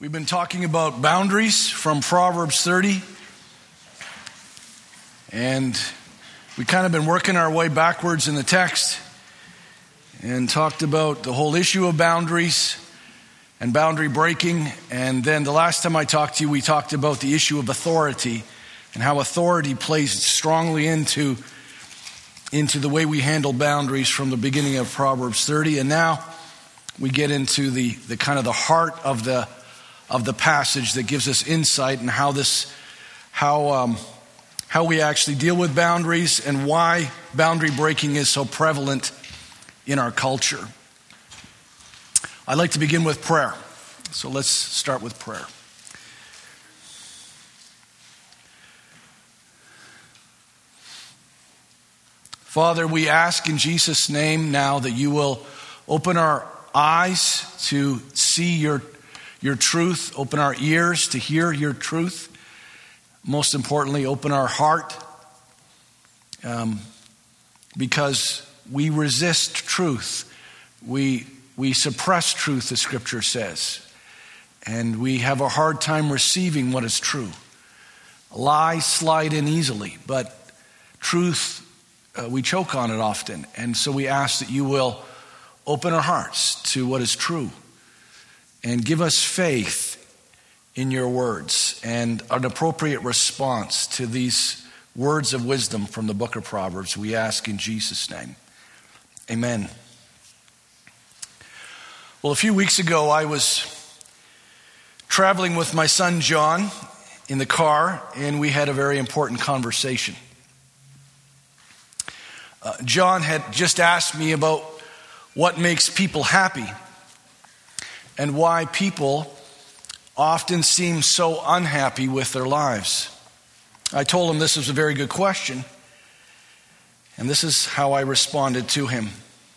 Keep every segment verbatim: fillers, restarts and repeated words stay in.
We've been talking about boundaries from Proverbs thirty, and we kind of been working our way backwards in the text and talked about the whole issue of boundaries and boundary breaking. And then the last time I talked to you, we talked about the issue of authority and how authority plays strongly into, into the way we handle boundaries from the beginning of Proverbs thirty. And now we get into the, the kind of the heart of the of the passage that gives us insight in how this, how um, how we actually deal with boundaries and why boundary breaking is so prevalent in our culture. I'd like to begin with prayer. So let's start with prayer. Father, we ask in Jesus' name now that you will open our eyes to see your Your truth, open our ears to hear your truth. Most importantly, open our heart, um, because we resist truth. We we suppress truth, the Scripture says, and we have a hard time receiving what is true. Lies slide in easily, but truth, uh, we choke on it often. And so we ask that you will open our hearts to what is true. And give us faith in your words and an appropriate response to these words of wisdom from the book of Proverbs. We ask in Jesus' name. Amen. Well, a few weeks ago, I was traveling with my son John in the car, and we had a very important conversation. Uh, John had just asked me about what makes people happy, and why people often seem so unhappy with their lives. I told him this was a very good question, and this is how I responded to him.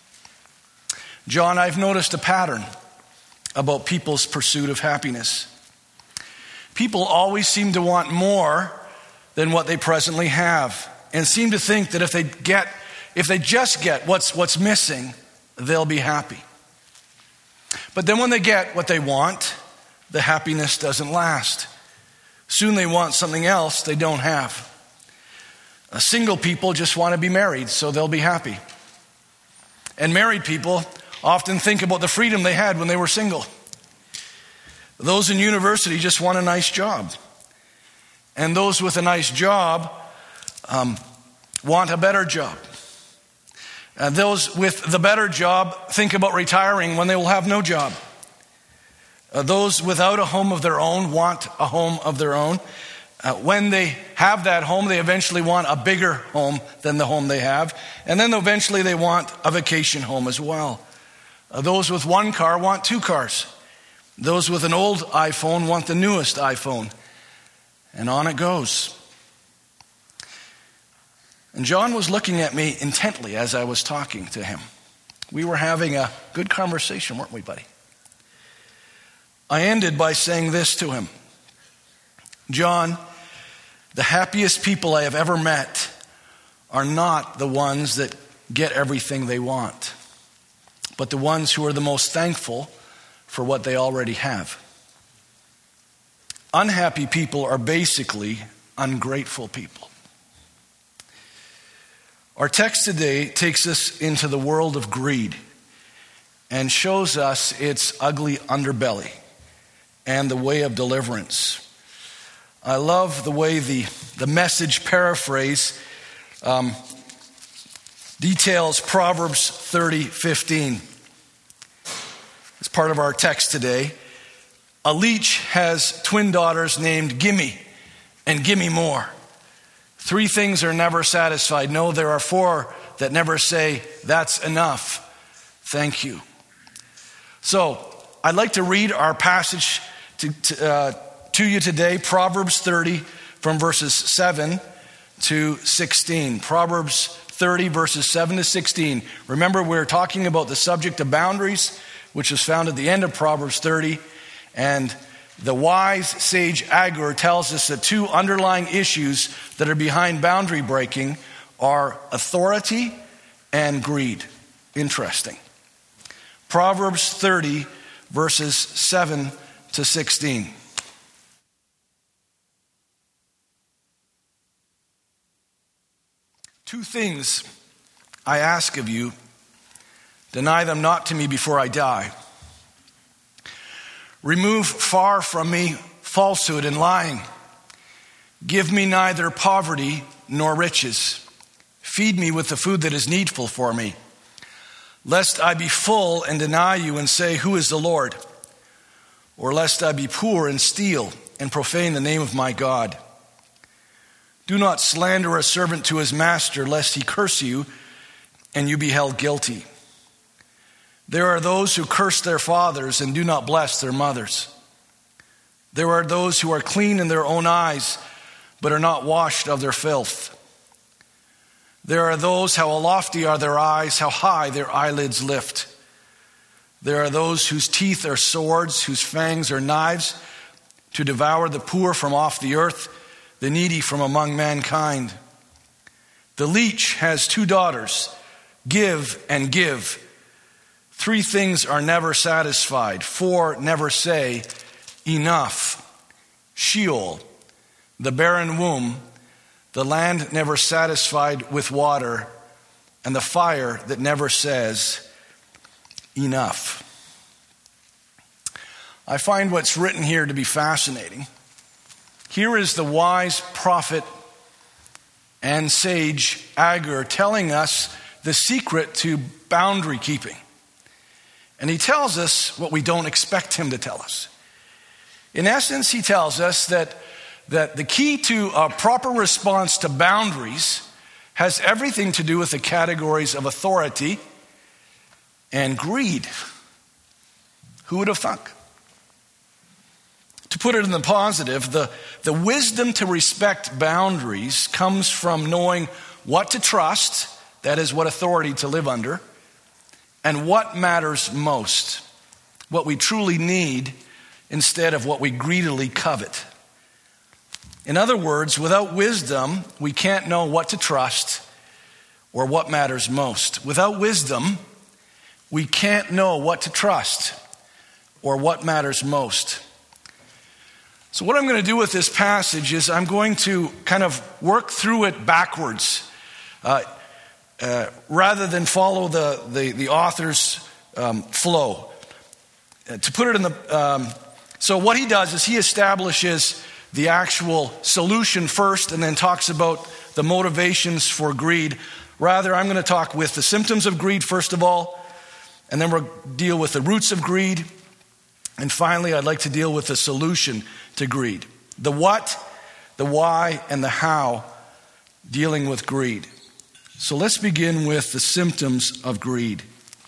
John, I've noticed a pattern about people's pursuit of happiness. People always seem to want more than what they presently have, and seem to think that if they get, if they just get what's what's missing, they'll be happy. But then when they get what they want, the happiness doesn't last. Soon they want something else they don't have. Uh, single people just want to be married, so they'll be happy. And married people often think about the freedom they had when they were single. Those in university just want a nice job. And those with a nice job um, want a better job. Uh, those with the better job think about retiring when they will have no job. Uh, those without a home of their own want a home of their own. Uh, when they have that home, they eventually want a bigger home than the home they have. And then eventually they want a vacation home as well. Uh, those with one car want two cars. Those with an old iPhone want the newest iPhone. And on it goes. And John was looking at me intently as I was talking to him. We were having a good conversation, weren't we, buddy? I ended by saying this to him. John, the happiest people I have ever met are not the ones that get everything they want, but the ones who are the most thankful for what they already have. Unhappy people are basically ungrateful people. Our text today takes us into the world of greed and shows us its ugly underbelly and the way of deliverance. I love the way the, the Message paraphrase um, details Proverbs thirty fifteen. It's part of our text today. A leech has twin daughters named Gimme and Gimme More. Three things are never satisfied. No, there are four that never say, that's enough. Thank you. So, I'd like to read our passage to, to, uh, to you today, Proverbs thirty, from verses seven to sixteen. Proverbs thirty, verses seven to sixteen. Remember, we're talking about the subject of boundaries, which is found at the end of Proverbs thirty, and the wise sage Agur tells us that two underlying issues that are behind boundary breaking are authority and greed. Interesting. Proverbs thirty, verses seven to sixteen. Two things I ask of you, deny them not to me before I die. Remove far from me falsehood and lying. Give me neither poverty nor riches. Feed me with the food that is needful for me, lest I be full and deny you and say, who is the Lord? Or lest I be poor and steal and profane the name of my God. Do not slander a servant to his master, lest he curse you and you be held guilty. There are those who curse their fathers and do not bless their mothers. There are those who are clean in their own eyes, but are not washed of their filth. There are those, how lofty are their eyes, how high their eyelids lift. There are those whose teeth are swords, whose fangs are knives, to devour the poor from off the earth, the needy from among mankind. The leech has two daughters, give and give. Three things are never satisfied, four never say, enough. Sheol, the barren womb, the land never satisfied with water, and the fire that never says, enough. I find what's written here to be fascinating. Here is the wise prophet and sage Agur telling us the secret to boundary keeping. And he tells us what we don't expect him to tell us. In essence, he tells us that, that the key to a proper response to boundaries has everything to do with the categories of authority and greed. Who would have thunk? To put it in the positive, the, the wisdom to respect boundaries comes from knowing what to trust, that is, what authority to live under, and what matters most, what we truly need instead of what we greedily covet. In other words, without wisdom, we can't know what to trust or what matters most. Without wisdom, we can't know what to trust or what matters most. So what I'm going to do with this passage is I'm going to kind of work through it backwards uh, uh, rather than follow the, the, the author's um, flow. Uh, to put it in the... Um, so what he does is he establishes the actual solution first and then talks about the motivations for greed. Rather, I'm going to talk with the symptoms of greed first of all, and then we'll deal with the roots of greed. And finally, I'd like to deal with the solution to greed. The what, the why, and the how dealing with greed. So let's begin with the symptoms of greed.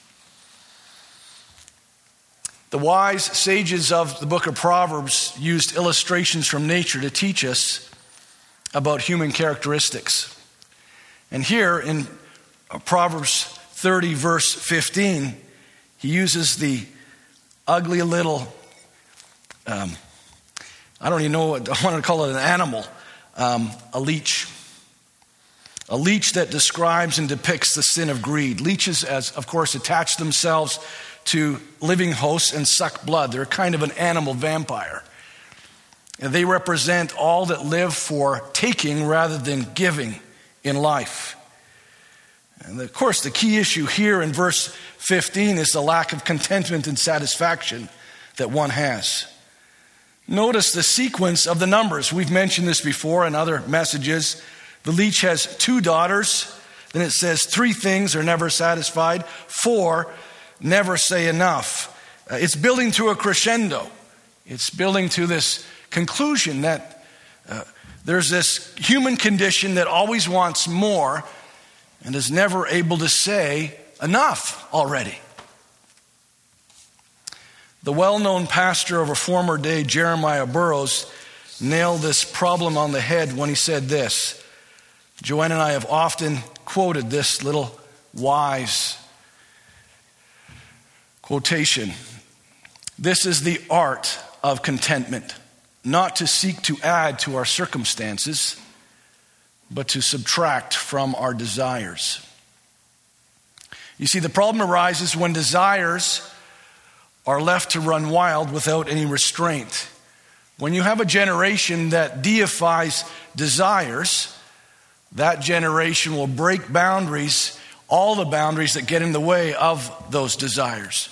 The wise sages of the book of Proverbs used illustrations from nature to teach us about human characteristics. And here in Proverbs thirty, verse fifteen, he uses the ugly little, um, I don't even know what, I want to call it an animal, um, a leech. A leech that describes and depicts the sin of greed. Leeches, as of course, attach themselves to living hosts and suck blood. They're kind of an animal vampire. And they represent all that live for taking rather than giving in life. And of course, the key issue here in verse fifteen is the lack of contentment and satisfaction that one has. Notice the sequence of the numbers. We've mentioned this before in other messages. The leech has two daughters. Then it says three things are never satisfied. Four never say enough. Uh, it's building to a crescendo. It's building to this conclusion that uh, there's this human condition that always wants more and is never able to say enough already. The well-known pastor of a former day, Jeremiah Burroughs, nailed this problem on the head when he said this. Joanne and I have often quoted this little wise quotation. This is the art of contentment, not to seek to add to our circumstances, but to subtract from our desires. You see, the problem arises when desires are left to run wild without any restraint. When you have a generation that deifies desires, that generation will break boundaries, all the boundaries that get in the way of those desires.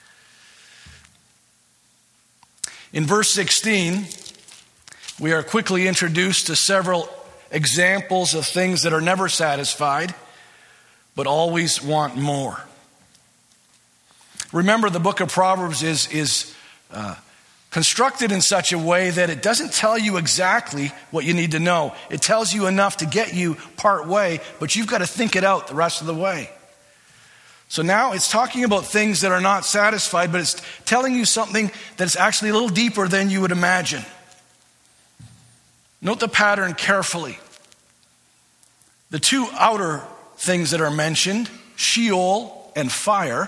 In verse sixteen, we are quickly introduced to several examples of things that are never satisfied, but always want more. Remember, the book of Proverbs is, is uh, constructed in such a way that it doesn't tell you exactly what you need to know. It tells you enough to get you part way, but you've got to think it out the rest of the way. So now it's talking about things that are not satisfied, but it's telling you something that's actually a little deeper than you would imagine. Note the pattern carefully. The two outer things that are mentioned, Sheol and fire,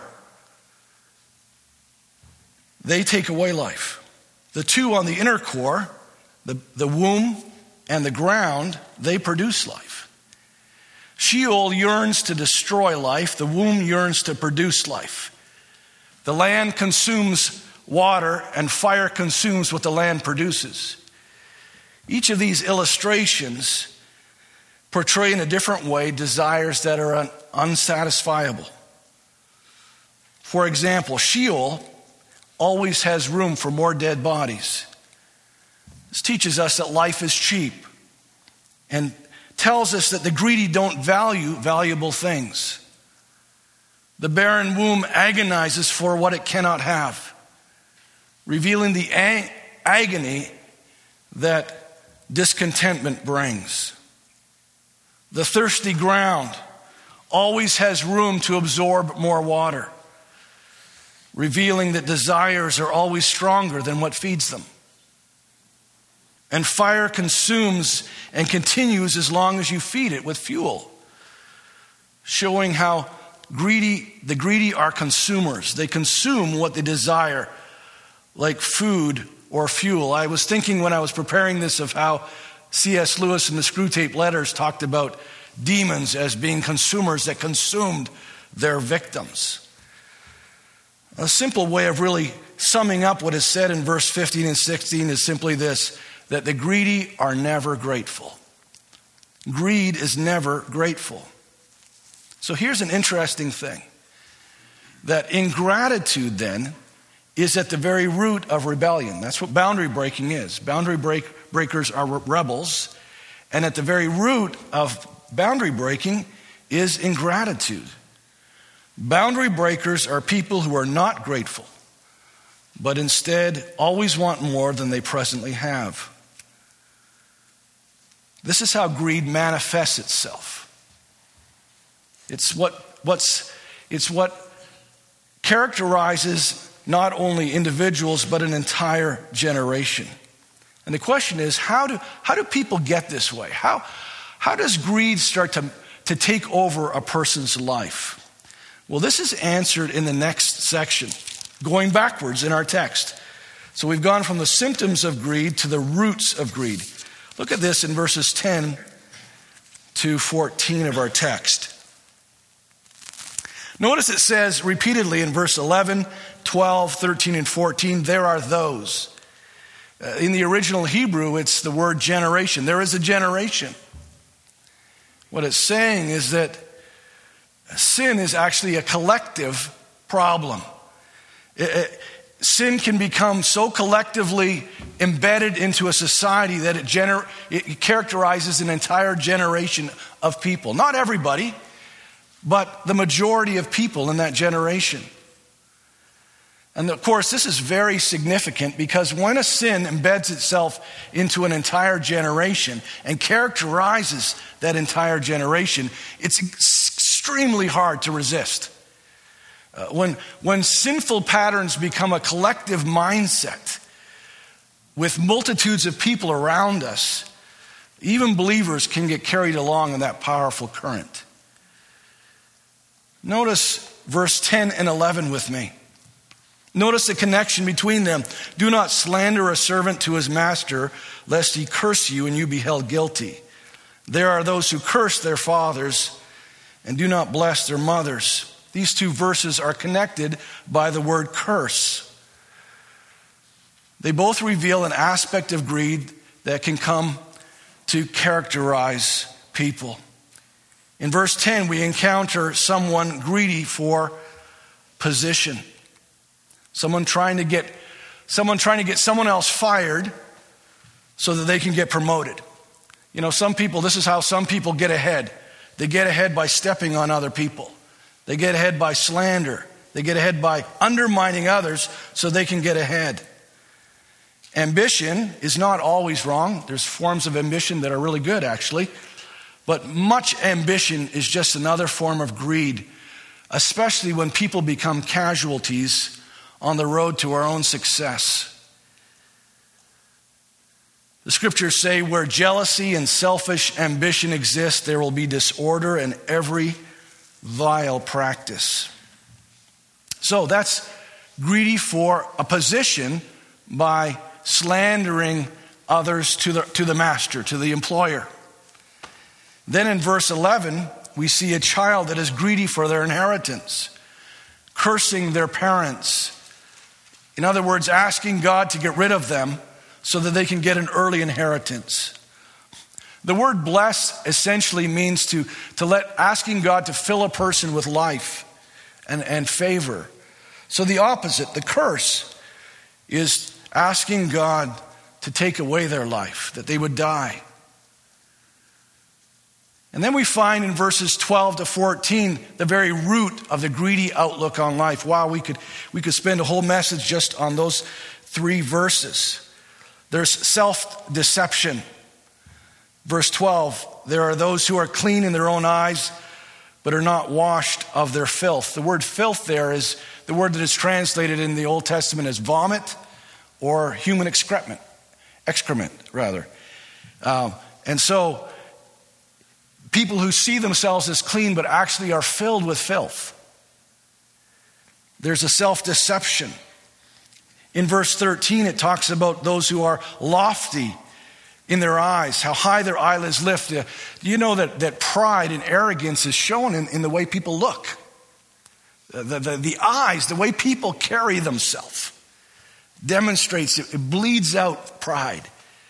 they take away life. The two on the inner core, the, the womb and the ground, they produce life. Sheol yearns to destroy life. The womb yearns to produce life. The land consumes water, and fire consumes what the land produces. Each of these illustrations portray in a different way desires that are un- unsatisfiable. For example, Sheol always has room for more dead bodies. This teaches us that life is cheap and tells us that the greedy don't value valuable things. The barren womb agonizes for what it cannot have, revealing the ag- agony that discontentment brings. The thirsty ground always has room to absorb more water, revealing that desires are always stronger than what feeds them. And fire consumes and continues as long as you feed it with fuel, showing how greedy the greedy are consumers. They consume what they desire, like food or fuel. I was thinking when I was preparing this of how C S Lewis in the Screwtape Letters talked about demons as being consumers that consumed their victims. A simple way of really summing up what is said in verse fifteen and sixteen is simply this, that the greedy are never grateful. Greed is never grateful. So here's an interesting thing, that ingratitude then is at the very root of rebellion. That's what boundary breaking is. Boundary break, breakers are rebels, and at the very root of boundary breaking is ingratitude. Boundary breakers are people who are not grateful, but instead always want more than they presently have. This is how greed manifests itself. It's what what's it's what characterizes not only individuals but an entire generation. And the question is, how do how do people get this way? How how does greed start to, to take over a person's life? Well, this is answered in the next section, going backwards in our text. So we've gone from the symptoms of greed to the roots of greed. Look at this in verses ten to fourteen of our text. Notice it says repeatedly in verse eleven, twelve, thirteen, and fourteen, there are those. Uh, in the original Hebrew, it's the word generation. There is a generation. What it's saying is that sin is actually a collective problem. It, it, sin can become so collectively embedded into a society that it, gener- it characterizes an entire generation of people. Not everybody, but the majority of people in that generation. And of course, this is very significant because when a sin embeds itself into an entire generation and characterizes that entire generation, it's extremely hard to resist. Uh, when, when sinful patterns become a collective mindset with multitudes of people around us, even believers can get carried along in that powerful current. Notice verse ten and eleven with me. Notice the connection between them. Do not slander a servant to his master, lest he curse you and you be held guilty. There are those who curse their fathers and do not bless their mothers. These two verses are connected by the word curse. They both reveal an aspect of greed that can come to characterize people. In verse ten, we encounter someone greedy for position. Someone trying to get someone trying to get someone else fired so that they can get promoted. You know, some people, this is how some people get ahead. They get ahead by stepping on other people. They get ahead by slander. They get ahead by undermining others so they can get ahead. Ambition is not always wrong. There's forms of ambition that are really good, actually. But much ambition is just another form of greed, especially when people become casualties on the road to our own success. The scriptures say where jealousy and selfish ambition exist, there will be disorder and every vile practice. So that's greedy for a position by slandering others to the, to the master, to the employer. Then in verse eleven, we see a child that is greedy for their inheritance, cursing their parents. In other words, asking God to get rid of them so that they can get an early inheritance. The word bless essentially means to, to let asking God to fill a person with life and, and favor. So the opposite, the curse, is asking God to take away their life, that they would die. And then we find in verses twelve to fourteen the very root of the greedy outlook on life. Wow, we could we could spend a whole message just on those three verses. There's self-deception. Verse twelve, there are those who are clean in their own eyes, but are not washed of their filth. The word filth there is the word that is translated in the Old Testament as vomit or human excrement, excrement rather. Um, and so people who see themselves as clean but actually are filled with filth. There's a self-deception. In verse thirteen, it talks about those who are lofty in their eyes, how high their eyelids lift. Do you know that, that pride and arrogance is shown in, in the way people look? The, the, the eyes, the way people carry themselves demonstrates, it, it bleeds out pride.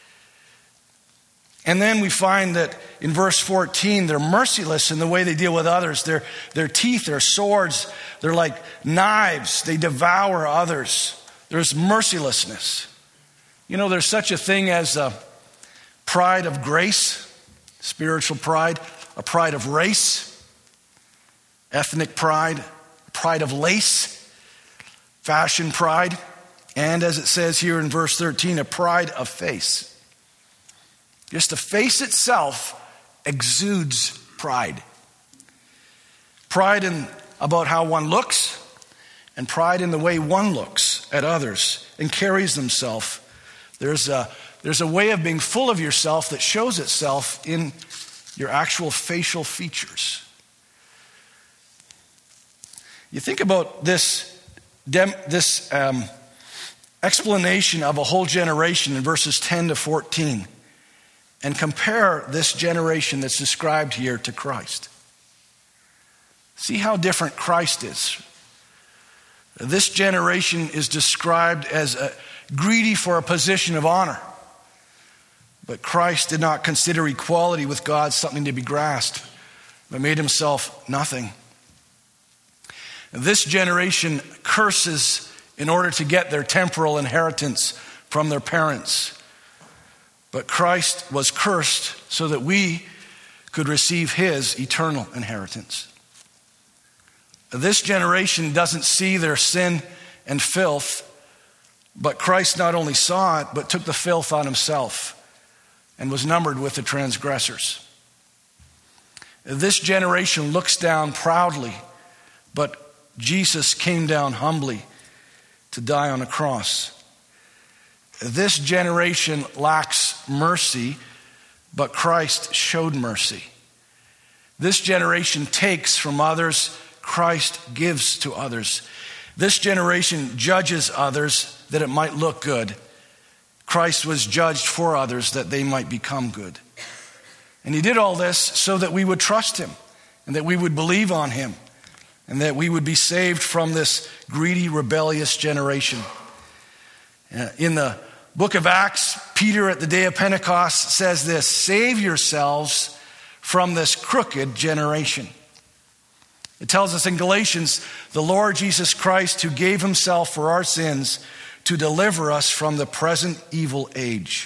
And then we find that in verse fourteen, they're merciless in the way they deal with others. Their, their teeth are swords. They're like knives. They devour others. There's mercilessness. You know, there's such a thing as a pride of grace, spiritual pride, a pride of race, ethnic pride, pride of lace, fashion pride, and as it says here in verse thirteen, a pride of face. Just the face itself exudes pride. Pride in about how one looks, and pride in the way one looks at others and carries themselves. There's a, there's a way of being full of yourself that shows itself in your actual facial features. You think about this, this um, explanation of a whole generation in verses ten to fourteen. And compare this generation that's described here to Christ. See how different Christ is. This generation is described as a, greedy for a position of honor. But Christ did not consider equality with God something to be grasped, but made himself nothing. This generation curses in order to get their temporal inheritance from their parents. But Christ was cursed so that we could receive his eternal inheritance. This generation doesn't see their sin and filth, but Christ not only saw it, but took the filth on himself and was numbered with the transgressors. This generation looks down proudly, but Jesus came down humbly to die on a cross. This generation lacks mercy, but Christ showed mercy. This generation takes from others, Christ gives to others. This generation judges others that it might look good. Christ was judged for others that they might become good. And he did all this so that we would trust him and that we would believe on him and that we would be saved from this greedy, rebellious generation. Uh, in the book of Acts, Peter at the day of Pentecost says this, "Save yourselves from this crooked generation." It tells us in Galatians, the Lord Jesus Christ who gave himself for our sins to deliver us from the present evil age.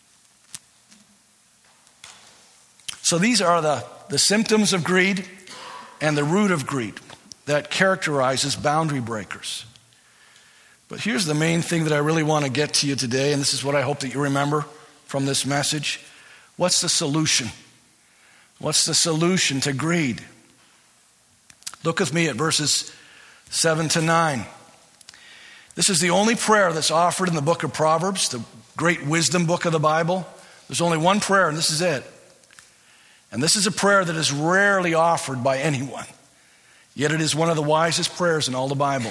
So these are the, the symptoms of greed and the root of greed that characterizes boundary breakers. But here's the main thing that I really want to get to you today, and this is what I hope that you remember from this message. What's the solution? What's the solution to greed? Look with me at verses seven to nine. This is the only prayer that's offered in the book of Proverbs, the great wisdom book of the Bible. There's only one prayer, and this is it. And this is a prayer that is rarely offered by anyone. Yet it is one of the wisest prayers in all the Bible.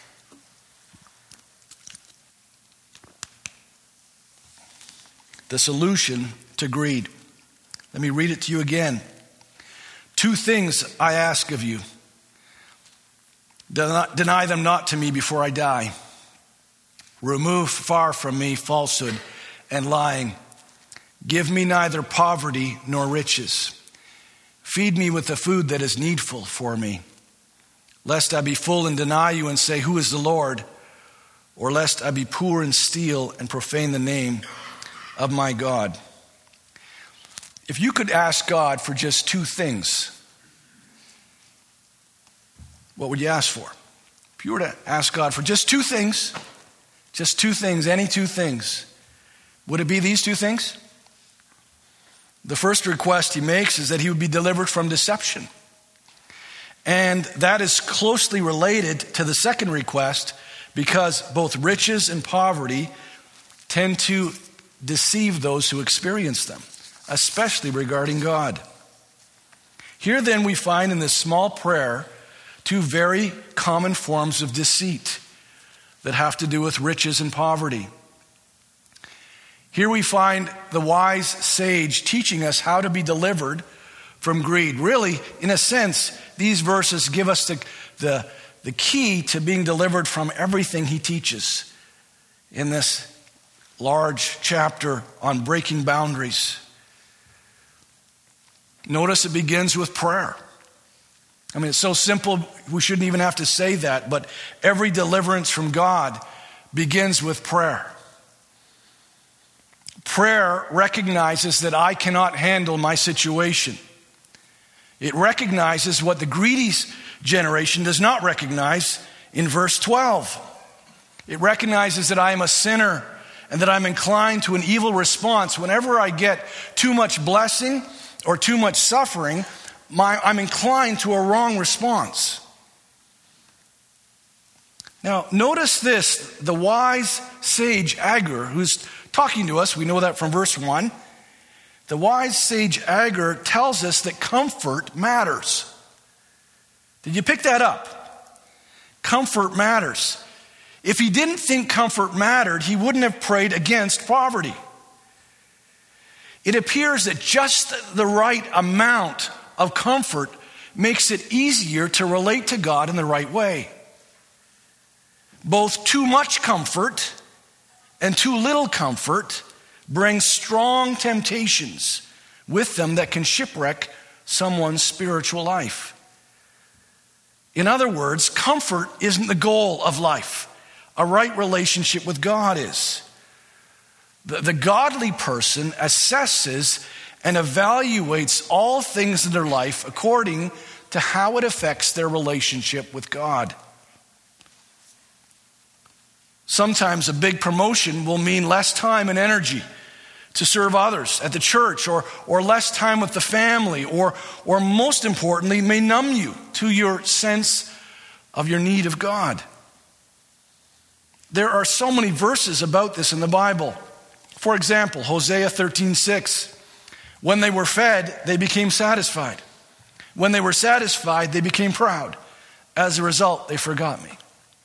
The solution to greed. Let me read it to you again. Two things I ask of you. Deny them not to me before I die. Remove far from me falsehood and lying. Give me neither poverty nor riches. Feed me with the food that is needful for me. Lest I be full and deny you and say, who is the Lord? Or lest I be poor and steal and profane the name of my God. If you could ask God for just two things, what would you ask for? If you were to ask God for just two things, just two things, any two things, would it be these two things? The first request he makes is that he would be delivered from deception. And that is closely related to the second request because both riches and poverty tend to deceive those who experience them, especially regarding God. Here then we find in this small prayer two very common forms of deceit that have to do with riches and poverty. Here we find the wise sage teaching us how to be delivered from greed. Really, in a sense, these verses give us the, the, the key to being delivered from everything he teaches in this large chapter on breaking boundaries. Notice it begins with prayer. I mean, it's so simple, we shouldn't even have to say that, but every deliverance from God begins with prayer. Prayer recognizes that I cannot handle my situation. It recognizes what the greedy generation does not recognize in verse twelve. It recognizes that I am a sinner and that I'm inclined to an evil response. Whenever I get too much blessing or too much suffering, my, I'm inclined to a wrong response. Now, notice this. The wise sage Agur, who's talking to us, we know that from verse one. The wise sage Agur tells us that comfort matters. Did you pick that up? Comfort matters. If he didn't think comfort mattered, he wouldn't have prayed against poverty. It appears that just the right amount of comfort makes it easier to relate to God in the right way. Both too much comfort and too little comfort bring strong temptations with them that can shipwreck someone's spiritual life. In other words, comfort isn't the goal of life. A right relationship with God is. The, the godly person assesses and evaluates all things in their life according to how it affects their relationship with God. Sometimes a big promotion will mean less time and energy to serve others at the church, or, or less time with the family, or, or most importantly, may numb you to your sense of your need of God. There are so many verses about this in the Bible. For example, Hosea thirteen six. When they were fed, they became satisfied. When they were satisfied, they became proud. As a result, they forgot me.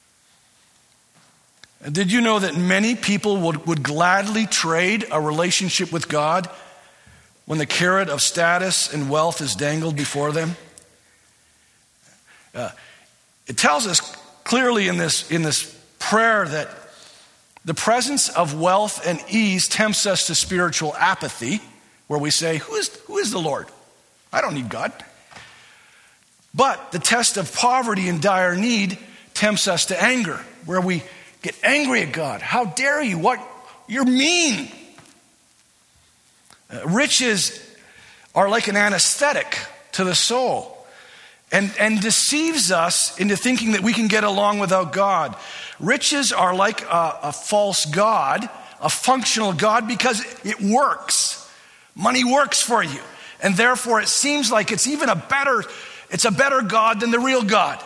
Did you know that many people would, would gladly trade a relationship with God when the carrot of status and wealth is dangled before them? Uh, It tells us clearly in this, in this prayer that the presence of wealth and ease tempts us to spiritual apathy, where we say, who is, who is the Lord? I don't need God. But the test of poverty and dire need tempts us to anger, where we get angry at God. How dare you? What? You're mean. Uh, riches are like an anesthetic to the soul and, and deceives us into thinking that we can get along without God. Riches are like a, a false God, a functional God, because it works. Money works for you. And therefore it seems like it's even a better, it's a better God than the real God.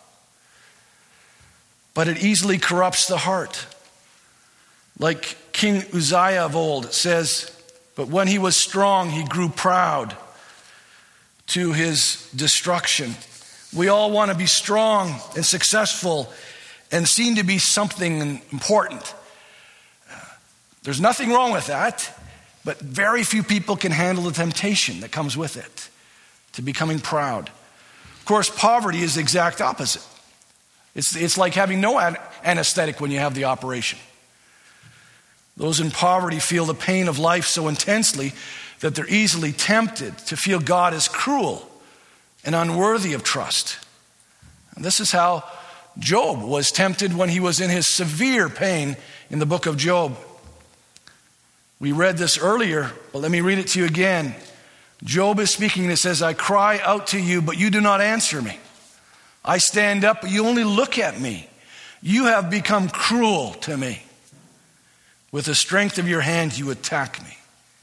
But it easily corrupts the heart. Like King Uzziah of old, it says, but when he was strong, he grew proud to his destruction. We all want to be strong and successful and seen to be something important. There's nothing wrong with that, but very few people can handle the temptation that comes with it, to becoming proud. Of course, poverty is the exact opposite. It's, it's like having no anesthetic when you have the operation. Those in poverty feel the pain of life so intensely that they're easily tempted to feel God is cruel and unworthy of trust. And this is how Job was tempted when he was in his severe pain in the book of Job. We read this earlier, but let me read it to you again. Job is speaking and it says, I cry out to you, but you do not answer me. I stand up, but you only look at me. You have become cruel to me. With the strength of your hand, you attack me.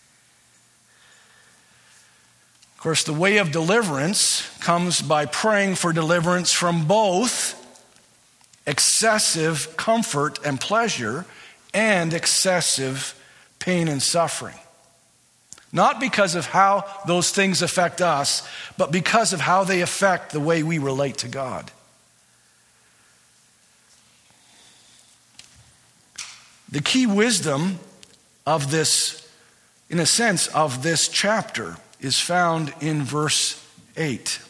Of course, the way of deliverance comes by praying for deliverance from both excessive comfort and pleasure and excessive pain and suffering. Not because of how those things affect us, but because of how they affect the way we relate to God. The key wisdom of this, in a sense, of this chapter is found in verse eight.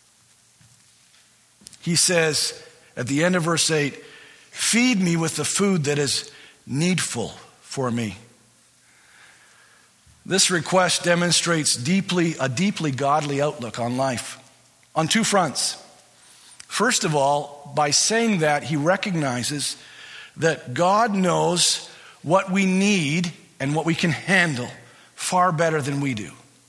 He says at the end of verse eight, feed me with the food that is needful for me. This request demonstrates deeply a deeply godly outlook on life on two fronts. First of all, by saying that, he recognizes that God knows what we need and what we can handle far better than we do.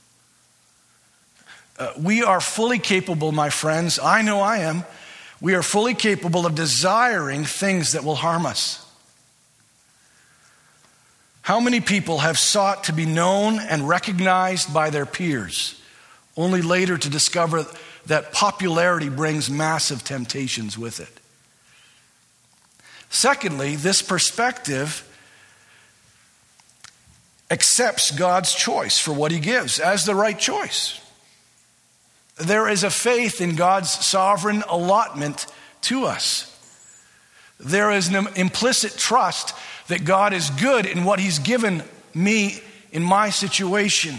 Uh, we are fully capable, my friends, I know I am, we are fully capable of desiring things that will harm us. How many people have sought to be known and recognized by their peers, only later to discover that popularity brings massive temptations with it? Secondly, this perspective accepts God's choice for what he gives as the right choice. There is a faith in God's sovereign allotment to us. There is an implicit trust that God is good in what he's given me in my situation.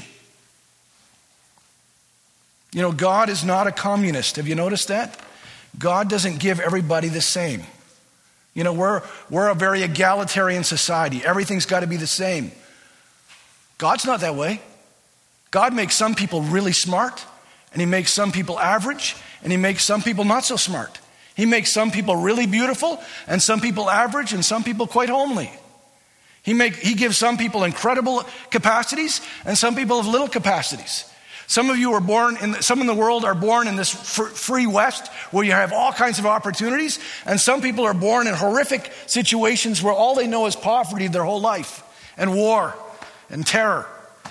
You know, God is not a communist. Have you noticed that? God doesn't give everybody the same. You know, we're, we're a very egalitarian society. Everything's got to be the same. God's not that way. God makes some people really smart, and he makes some people average, and he makes some people not so smart. He makes some people really beautiful, and some people average, and some people quite homely. He, make, he gives some people incredible capacities, and some people have little capacities. Some of you are born in, the, some in the world are born in this free West where you have all kinds of opportunities, and some people are born in horrific situations where all they know is poverty their whole life, and war, and terror.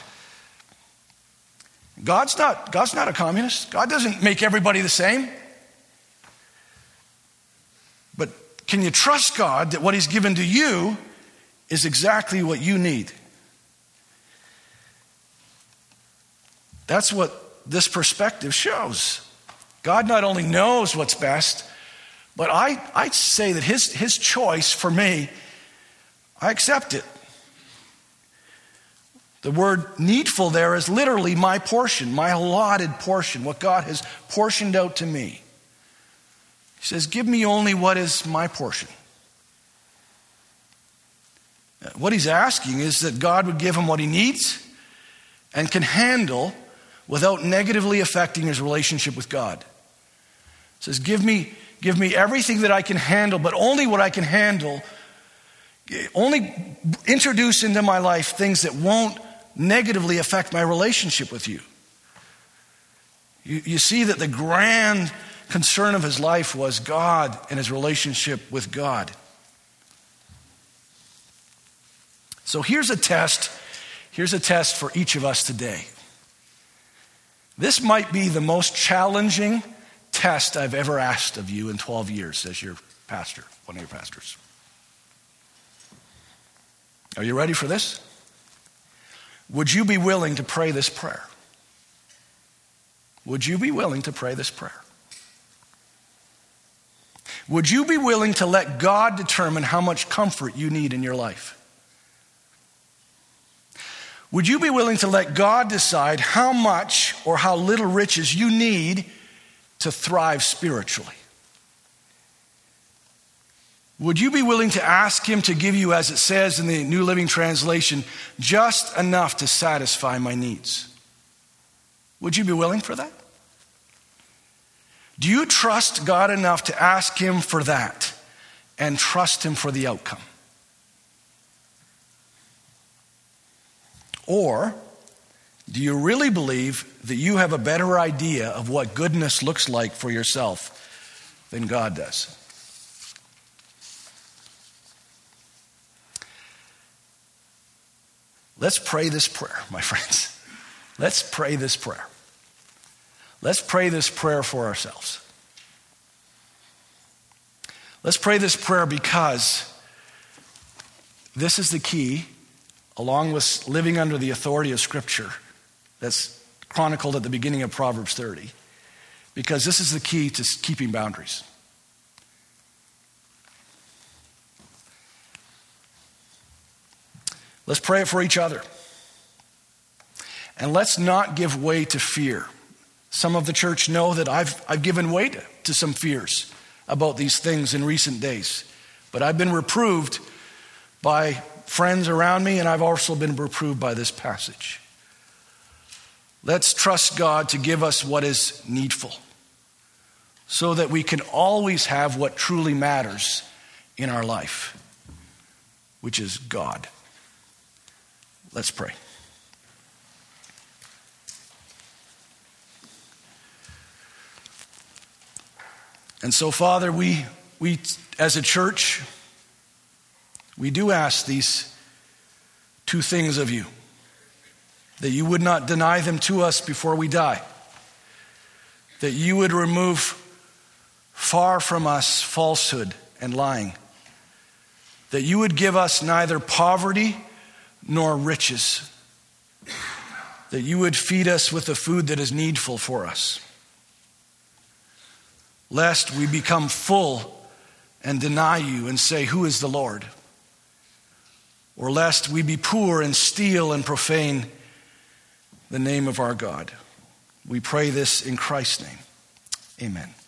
God's not, God's not a communist. God doesn't make everybody the same. But can you trust God that what he's given to you is exactly what you need? That's what this perspective shows. God not only knows what's best, but I, I'd say that his, his choice for me, I accept it. The word needful there is literally my portion, my allotted portion, what God has portioned out to me. He says, give me only what is my portion. What he's asking is that God would give him what he needs and can handle without negatively affecting his relationship with God. He says, give me, give me everything that I can handle, but only what I can handle. Only introduce into my life things that won't negatively affect my relationship with you. You, you see that the grand concern of his life was God and his relationship with God. So here's a test. Here's a test for each of us today. This might be the most challenging test I've ever asked of you in twelve years as your pastor, one of your pastors. Are you ready for this? Would you be willing to pray this prayer? Would you be willing to pray this prayer? Would you be willing to let God determine how much comfort you need in your life? Would you be willing to let God decide how much or how little riches you need to thrive spiritually? Would you be willing to ask him to give you, as it says in the New Living Translation, just enough to satisfy my needs? Would you be willing for that? Do you trust God enough to ask him for that and trust him for the outcome? Or do you really believe that you have a better idea of what goodness looks like for yourself than God does? Let's pray this prayer, my friends. Let's pray this prayer. Let's pray this prayer for ourselves. Let's pray this prayer because this is the key, along with living under the authority of Scripture that's chronicled at the beginning of Proverbs thirty, because this is the key to keeping boundaries. Let's pray it for each other. And let's not give way to fear. Some of the church know that I've, I've given way to, to some fears about these things in recent days. But I've been reproved by friends around me, and I've also been reproved by this passage. Let's trust God to give us what is needful so that we can always have what truly matters in our life, which is God. Let's pray. And so, Father, we, we as a church, we do ask these two things of you. That you would not deny them to us before we die. That you would remove far from us falsehood and lying. That you would give us neither poverty nor riches. That you would feed us with the food that is needful for us. Lest we become full and deny you and say, who is the Lord? Or lest we be poor and steal and profane the name of our God. We pray this in Christ's name. Amen.